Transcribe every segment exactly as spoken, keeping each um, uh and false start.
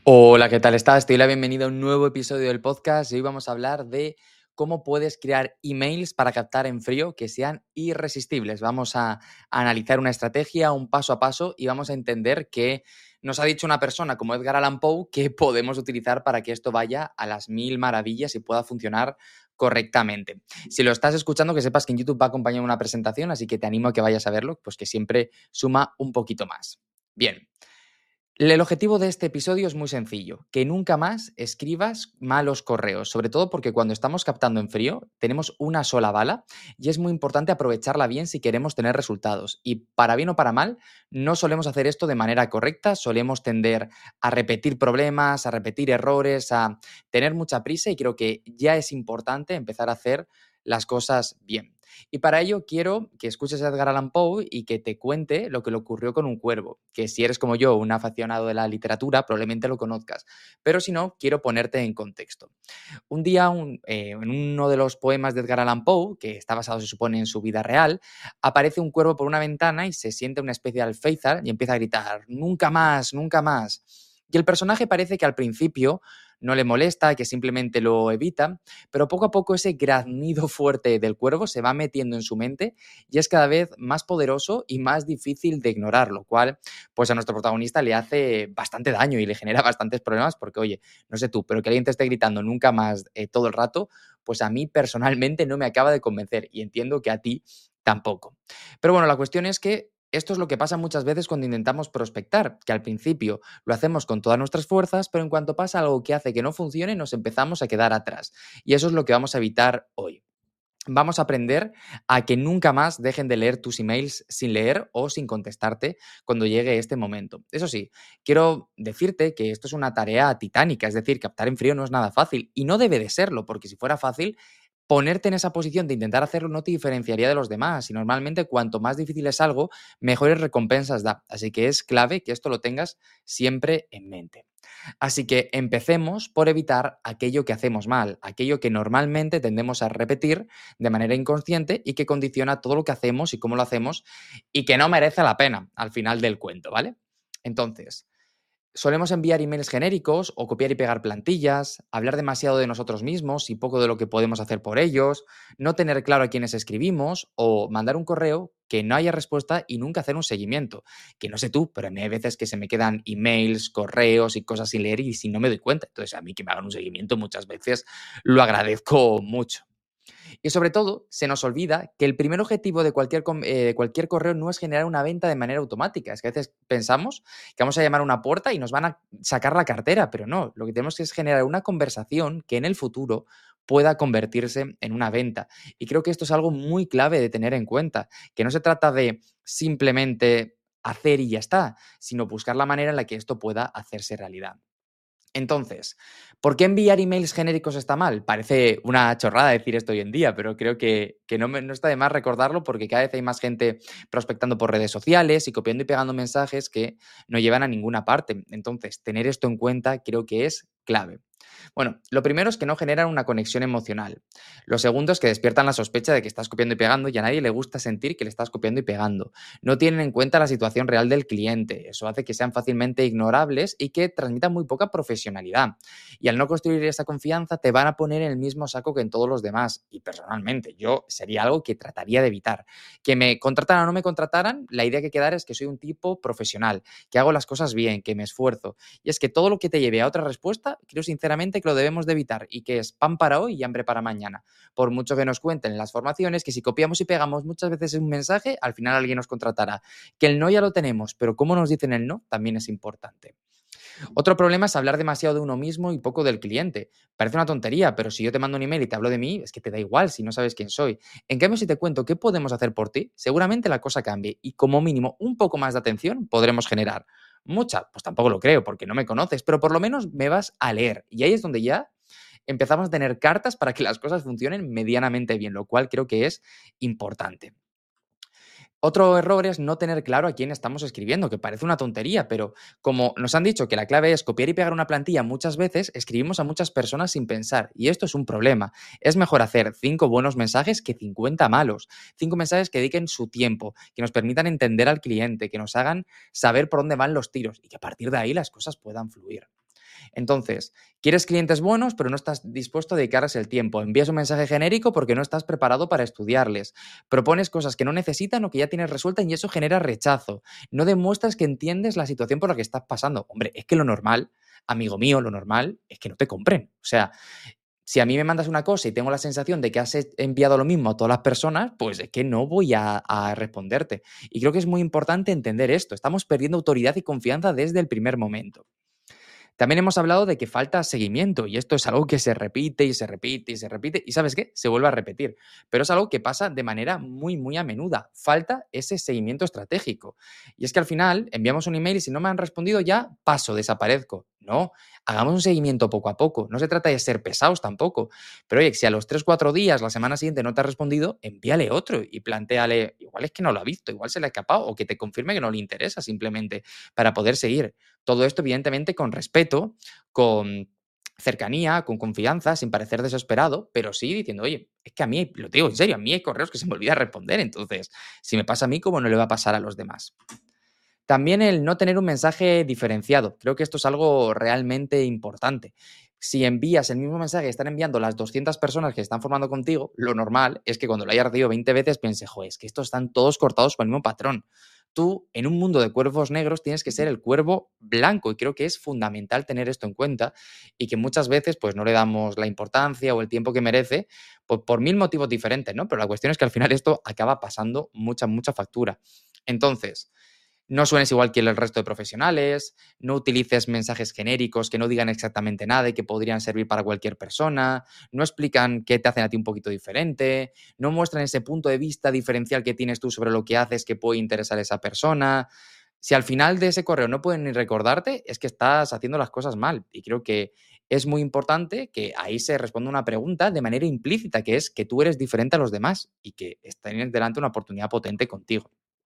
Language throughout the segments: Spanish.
Hola, ¿qué tal estás? Te doy la bienvenida a un nuevo episodio del podcast y hoy vamos a hablar de cómo puedes crear emails para captar en frío que sean irresistibles. Vamos a, a analizar una estrategia, un paso a paso y vamos a entender que nos ha dicho una persona como Edgar Allan Poe que podemos utilizar para que esto vaya a las mil maravillas y pueda funcionar correctamente. Si lo estás escuchando, que sepas que en YouTube va acompañado una presentación, así que te animo a que vayas a verlo, pues que siempre suma un poquito más. Bien. El objetivo de este episodio es muy sencillo, que nunca más escribas malos correos, sobre todo porque cuando estamos captando en frío tenemos una sola bala y es muy importante aprovecharla bien si queremos tener resultados. Y para bien o para mal, no solemos hacer esto de manera correcta, solemos tender a repetir problemas, a repetir errores, a tener mucha prisa y creo que ya es importante empezar a hacer las cosas bien. Y para ello quiero que escuches a Edgar Allan Poe y que te cuente lo que le ocurrió con un cuervo, que si eres como yo, un aficionado de la literatura, probablemente lo conozcas, pero si no, quiero ponerte en contexto. Un día, un, eh, en uno de los poemas de Edgar Allan Poe, que está basado, se supone, en su vida real, aparece un cuervo por una ventana y se siente una especie de alféizar y empieza a gritar, ¡nunca más, nunca más! Y el personaje parece que al principio no le molesta, que simplemente lo evita, pero poco a poco ese graznido fuerte del cuervo se va metiendo en su mente y es cada vez más poderoso y más difícil de ignorar, lo cual pues a nuestro protagonista le hace bastante daño y le genera bastantes problemas porque, oye, no sé tú, pero que alguien te esté gritando nunca más eh, todo el rato, pues a mí personalmente no me acaba de convencer y entiendo que a ti tampoco. Pero bueno, la cuestión es que esto es lo que pasa muchas veces cuando intentamos prospectar, que al principio lo hacemos con todas nuestras fuerzas, pero en cuanto pasa algo que hace que no funcione, nos empezamos a quedar atrás. Y eso es lo que vamos a evitar hoy. Vamos a aprender a que nunca más dejen de leer tus emails sin leer o sin contestarte cuando llegue este momento. Eso sí, quiero decirte que esto es una tarea titánica, es decir, captar en frío no es nada fácil y no debe de serlo, porque si fuera fácil, ponerte en esa posición de intentar hacerlo no te diferenciaría de los demás y normalmente cuanto más difícil es algo, mejores recompensas da. Así que es clave que esto lo tengas siempre en mente. Así que empecemos por evitar aquello que hacemos mal, aquello que normalmente tendemos a repetir de manera inconsciente y que condiciona todo lo que hacemos y cómo lo hacemos y que no merece la pena al final del cuento, ¿vale? Entonces, solemos enviar emails genéricos o copiar y pegar plantillas, hablar demasiado de nosotros mismos y poco de lo que podemos hacer por ellos, no tener claro a quiénes escribimos o mandar un correo que no haya respuesta y nunca hacer un seguimiento. Que no sé tú, pero a mí hay veces que se me quedan emails, correos y cosas sin leer y si no me doy cuenta. Entonces a mí que me hagan un seguimiento muchas veces lo agradezco mucho. Y sobre todo, se nos olvida que el primer objetivo de cualquier, eh, cualquier correo no es generar una venta de manera automática. Es que a veces pensamos que vamos a llamar a una puerta y nos van a sacar la cartera, pero no. Lo que tenemos que es generar una conversación que en el futuro pueda convertirse en una venta. Y creo que esto es algo muy clave de tener en cuenta, que no se trata de simplemente hacer y ya está, sino buscar la manera en la que esto pueda hacerse realidad. Entonces, ¿por qué enviar emails genéricos está mal? Parece una chorrada decir esto hoy en día, pero creo que, que no, me, no está de más recordarlo porque cada vez hay más gente prospectando por redes sociales y copiando y pegando mensajes que no llevan a ninguna parte. Entonces, tener esto en cuenta creo que es clave. Bueno, lo primero es que no generan una conexión emocional. Lo segundo es que despiertan la sospecha de que estás copiando y pegando y a nadie le gusta sentir que le estás copiando y pegando. No tienen en cuenta la situación real del cliente. Eso hace que sean fácilmente ignorables y que transmitan muy poca profesionalidad. Y al no construir esa confianza te van a poner en el mismo saco que en todos los demás. Y personalmente, yo sería algo que trataría de evitar. Que me contrataran o no me contrataran, la idea que quedara es que soy un tipo profesional, que hago las cosas bien, que me esfuerzo. Y es que todo lo que te lleve a otra respuesta, creo sinceramente que lo debemos de evitar y que es pan para hoy y hambre para mañana. Por mucho que nos cuenten en las formaciones que si copiamos y pegamos muchas veces un mensaje, al final alguien nos contratará. Que el no ya lo tenemos, pero cómo nos dicen el no también es importante. Otro problema es hablar demasiado de uno mismo y poco del cliente. Parece una tontería, pero si yo te mando un email y te hablo de mí, es que te da igual si no sabes quién soy. En cambio, si te cuento qué podemos hacer por ti, seguramente la cosa cambie y como mínimo un poco más de atención podremos generar. Mucha, pues tampoco lo creo porque no me conoces, pero por lo menos me vas a leer. Y ahí es donde ya empezamos a tener cartas para que las cosas funcionen medianamente bien, lo cual creo que es importante. Otro error es no tener claro a quién estamos escribiendo, que parece una tontería, pero como nos han dicho que la clave es copiar y pegar una plantilla muchas veces, escribimos a muchas personas sin pensar y esto es un problema. Es mejor hacer cinco buenos mensajes que cincuenta malos. Cinco mensajes que dediquen su tiempo, que nos permitan entender al cliente, que nos hagan saber por dónde van los tiros y que a partir de ahí las cosas puedan fluir. Entonces, quieres clientes buenos, pero no estás dispuesto a dedicarles el tiempo. Envías un mensaje genérico porque no estás preparado para estudiarles. Propones cosas que no necesitan o que ya tienes resueltas y eso genera rechazo. No demuestras que entiendes la situación por la que estás pasando. Hombre, es que lo normal, amigo mío, lo normal es que no te compren. O sea, si a mí me mandas una cosa y tengo la sensación de que has enviado lo mismo a todas las personas, pues es que no voy a, a responderte. Y creo que es muy importante entender esto. Estamos perdiendo autoridad y confianza desde el primer momento. También hemos hablado de que falta seguimiento y esto es algo que se repite y se repite y se repite y ¿sabes qué? Se vuelve a repetir, pero es algo que pasa de manera muy, muy a menuda. Falta ese seguimiento estratégico. Y es que al final enviamos un email y si no me han respondido ya paso, desaparezco. No, hagamos un seguimiento poco a poco. No se trata de ser pesados tampoco. Pero oye, si a los tres cuatro días, la semana siguiente no te ha respondido, envíale otro y plantéale, igual es que no lo ha visto, igual se le ha escapado o que te confirme que no le interesa simplemente para poder seguir. Todo esto, evidentemente, con respeto, con cercanía, con confianza, sin parecer desesperado, pero sí diciendo, oye, es que a mí, lo digo en serio, a mí hay correos que se me olvida responder, entonces, si me pasa a mí, ¿cómo no le va a pasar a los demás? También el no tener un mensaje diferenciado. Creo que esto es algo realmente importante. Si envías el mismo mensaje que están enviando las doscientas personas que están formando contigo, lo normal es que cuando lo hayas recibido veinte veces pienses, joder, es que estos están todos cortados por el mismo patrón. Tú, en un mundo de cuervos negros, tienes que ser el cuervo blanco y creo que es fundamental tener esto en cuenta y que muchas veces pues no le damos la importancia o el tiempo que merece por, por mil motivos diferentes, ¿no? Pero la cuestión es que al final esto acaba pasando mucha, mucha factura. Entonces, no suenes igual que el resto de profesionales, no utilices mensajes genéricos que no digan exactamente nada y que podrían servir para cualquier persona, no explican qué te hacen a ti un poquito diferente, no muestran ese punto de vista diferencial que tienes tú sobre lo que haces que puede interesar a esa persona. Si al final de ese correo no pueden ni recordarte, es que estás haciendo las cosas mal. Y creo que es muy importante que ahí se responda una pregunta de manera implícita, que es que tú eres diferente a los demás y que tienes delante una oportunidad potente contigo.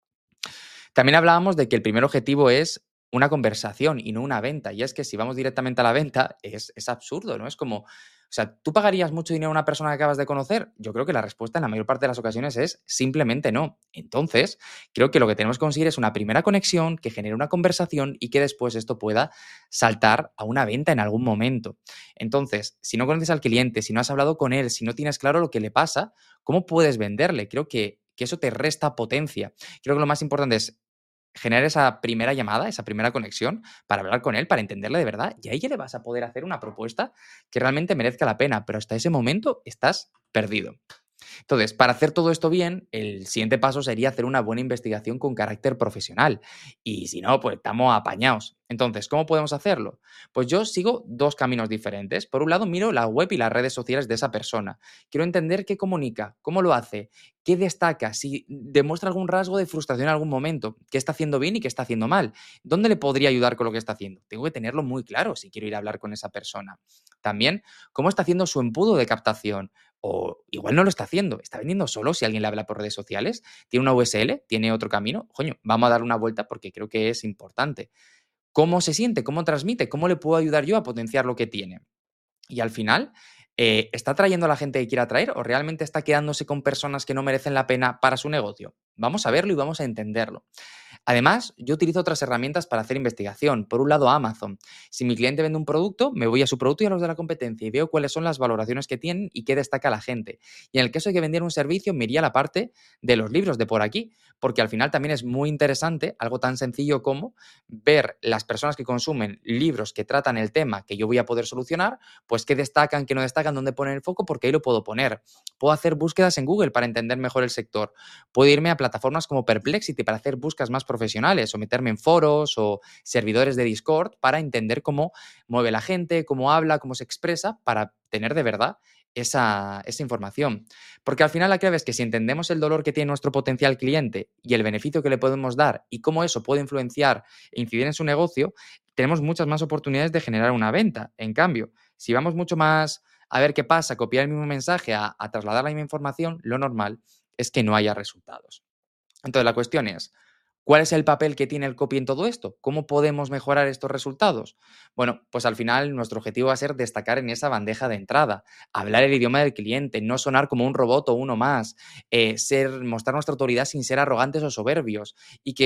También hablábamos de que el primer objetivo es una conversación y no una venta. Y es que si vamos directamente a la venta, es, es absurdo, ¿no? Es como, o sea, ¿tú pagarías mucho dinero a una persona que acabas de conocer? Yo creo que la respuesta en la mayor parte de las ocasiones es simplemente no. Entonces, creo que lo que tenemos que conseguir es una primera conexión que genere una conversación y que después esto pueda saltar a una venta en algún momento. Entonces, si no conoces al cliente, si no has hablado con él, si no tienes claro lo que le pasa, ¿cómo puedes venderle? Creo que, que eso te resta potencia. Creo que lo más importante es generar esa primera llamada, esa primera conexión para hablar con él, para entenderle de verdad, y ahí ya le vas a poder hacer una propuesta que realmente merezca la pena, pero hasta ese momento estás perdido. Entonces, para hacer todo esto bien, el siguiente paso sería hacer una buena investigación con carácter profesional. Y si no, pues estamos apañados. Entonces, ¿cómo podemos hacerlo? Pues yo sigo dos caminos diferentes. Por un lado, miro la web y las redes sociales de esa persona. Quiero entender qué comunica, cómo lo hace, qué destaca, si demuestra algún rasgo de frustración en algún momento, qué está haciendo bien y qué está haciendo mal. ¿Dónde le podría ayudar con lo que está haciendo? Tengo que tenerlo muy claro si quiero ir a hablar con esa persona. También, cómo está haciendo su embudo de captación. O igual no lo está haciendo, está vendiendo solo si alguien le habla por redes sociales, tiene una U S L, tiene otro camino. Coño, vamos a dar una vuelta porque creo que es importante. ¿Cómo se siente? ¿Cómo transmite? ¿Cómo le puedo ayudar yo a potenciar lo que tiene? Y al final, eh, ¿está trayendo a la gente que quiere atraer o realmente está quedándose con personas que no merecen la pena para su negocio? Vamos a verlo y vamos a entenderlo. Además, yo utilizo otras herramientas para hacer investigación. Por un lado, Amazon. Si mi cliente vende un producto, me voy a su producto y a los de la competencia y veo cuáles son las valoraciones que tienen y qué destaca la gente. Y en el caso de que vendiera un servicio, me iría a la parte de los libros de por aquí, porque al final también es muy interesante algo tan sencillo como ver las personas que consumen libros que tratan el tema que yo voy a poder solucionar, pues qué destacan, qué no destacan, dónde ponen el foco, porque ahí lo puedo poner. Puedo hacer búsquedas en Google para entender mejor el sector. Puedo irme a plataformas como Perplexity para hacer búsquedas más profesionales o meterme en foros o servidores de Discord para entender cómo mueve la gente, cómo habla, cómo se expresa, para tener de verdad esa, esa información. Porque al final la clave es que si entendemos el dolor que tiene nuestro potencial cliente y el beneficio que le podemos dar y cómo eso puede influenciar e incidir en su negocio, tenemos muchas más oportunidades de generar una venta. En cambio, si vamos mucho más a ver qué pasa, copiar el mismo mensaje, a, a trasladar la misma información, lo normal es que no haya resultados. Entonces la cuestión es, ¿cuál es el papel que tiene el copy en todo esto? ¿Cómo podemos mejorar estos resultados? Bueno, pues al final nuestro objetivo va a ser destacar en esa bandeja de entrada, hablar el idioma del cliente, no sonar como un robot o uno más, eh, ser, mostrar nuestra autoridad sin ser arrogantes o soberbios y que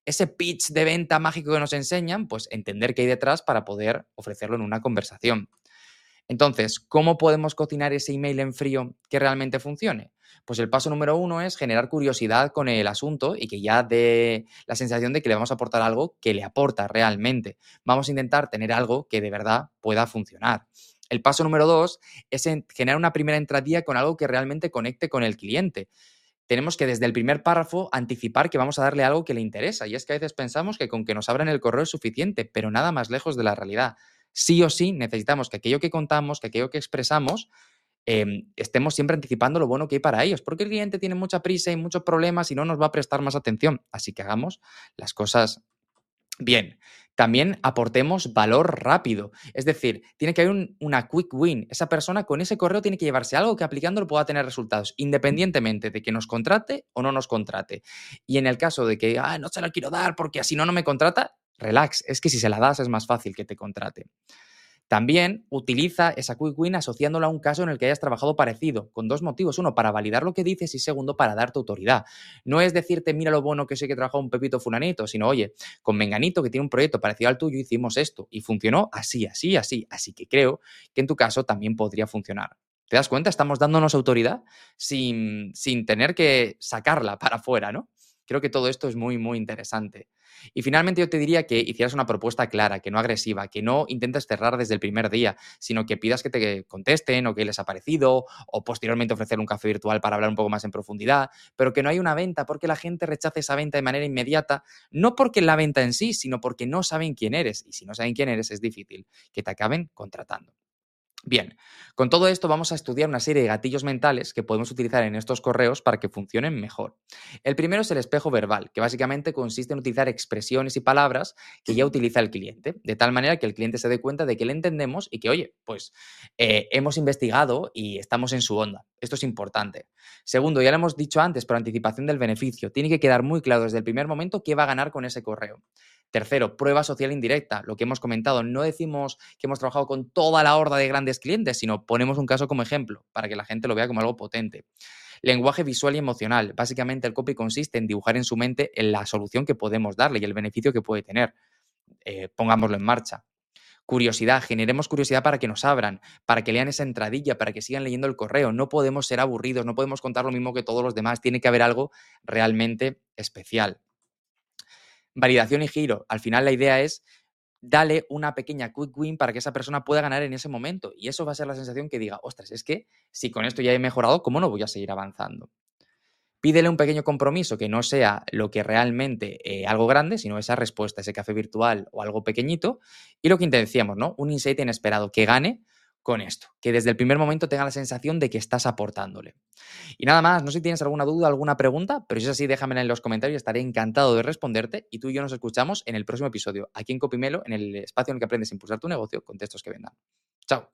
ese pitch de venta mágico que nos enseñan, pues entender qué hay detrás para poder ofrecerlo en una conversación. Entonces, ¿cómo podemos cocinar ese email en frío que realmente funcione? Pues el paso número uno es generar curiosidad con el asunto y que ya dé la sensación de que le vamos a aportar algo que le aporta realmente. Vamos a intentar tener algo que de verdad pueda funcionar. El paso número dos es en generar una primera entradilla con algo que realmente conecte con el cliente. Tenemos que desde el primer párrafo anticipar que vamos a darle algo que le interesa. Y es que a veces pensamos que con que nos abran el correo es suficiente, pero nada más lejos de la realidad. Sí o sí necesitamos que aquello que contamos, que aquello que expresamos, eh, estemos siempre anticipando lo bueno que hay para ellos, porque el cliente tiene mucha prisa y muchos problemas y no nos va a prestar más atención. Así que hagamos las cosas bien. También aportemos valor rápido. Es decir, tiene que haber un- una quick win. Esa persona con ese correo tiene que llevarse algo que aplicándolo pueda tener resultados, independientemente de que nos contrate o no nos contrate. Y en el caso de que "Ah, no se la quiero dar porque así no, no me contrata", relax. Es que si se la das es más fácil que te contrate. También utiliza esa quick win asociándola a un caso en el que hayas trabajado parecido, con dos motivos. Uno, para validar lo que dices y segundo, para darte autoridad. No es decirte, mira lo bueno que sé que trabajó un Pepito Fulanito, sino, oye, con Menganito que tiene un proyecto parecido al tuyo hicimos esto y funcionó así, así, así. Así que creo que en tu caso también podría funcionar. ¿Te das cuenta? Estamos dándonos autoridad sin, sin tener que sacarla para afuera, ¿no? Creo que todo esto es muy, muy interesante. Y finalmente yo te diría que hicieras una propuesta clara, que no agresiva, que no intentes cerrar desde el primer día, sino que pidas que te contesten o qué les ha parecido o posteriormente ofrecer un café virtual para hablar un poco más en profundidad, pero que no hay una venta porque la gente rechaza esa venta de manera inmediata, no porque la venta en sí, sino porque no saben quién eres. Y si no saben quién eres, es difícil que te acaben contratando. Bien, con todo esto vamos a estudiar una serie de gatillos mentales que podemos utilizar en estos correos para que funcionen mejor. El primero es el espejo verbal, que básicamente consiste en utilizar expresiones y palabras que ya utiliza el cliente, de tal manera que el cliente se dé cuenta de que le entendemos y que, oye, pues eh, hemos investigado y estamos en su onda. Esto es importante. Segundo, ya lo hemos dicho antes, pero anticipación del beneficio. Tiene que quedar muy claro desde el primer momento qué va a ganar con ese correo. Tercero, prueba social indirecta, lo que hemos comentado. No decimos que hemos trabajado con toda la horda de grandes clientes, sino ponemos un caso como ejemplo para que la gente lo vea como algo potente. Lenguaje visual y emocional. Básicamente el copy consiste en dibujar en su mente la solución que podemos darle y el beneficio que puede tener. Eh, pongámoslo en marcha. Curiosidad, generemos curiosidad para que nos abran, para que lean esa entradilla, para que sigan leyendo el correo. No podemos ser aburridos, no podemos contar lo mismo que todos los demás. Tiene que haber algo realmente especial. Validación y giro. Al final la idea es dale una pequeña quick win para que esa persona pueda ganar en ese momento. Y eso va a ser la sensación que diga, ostras, es que si con esto ya he mejorado, ¿cómo no voy a seguir avanzando? Pídele un pequeño compromiso que no sea lo que realmente eh, algo grande, sino esa respuesta, ese café virtual o algo pequeñito. Y lo que decíamos, ¿no? Un insight inesperado que gane con esto, que desde el primer momento tenga la sensación de que estás aportándole. Y nada más, no sé si tienes alguna duda, alguna pregunta, pero si es así, déjamela en los comentarios, estaré encantado de responderte y tú y yo nos escuchamos en el próximo episodio, aquí en Copimelo, en el espacio en el que aprendes a impulsar tu negocio con textos que vendan. Chao.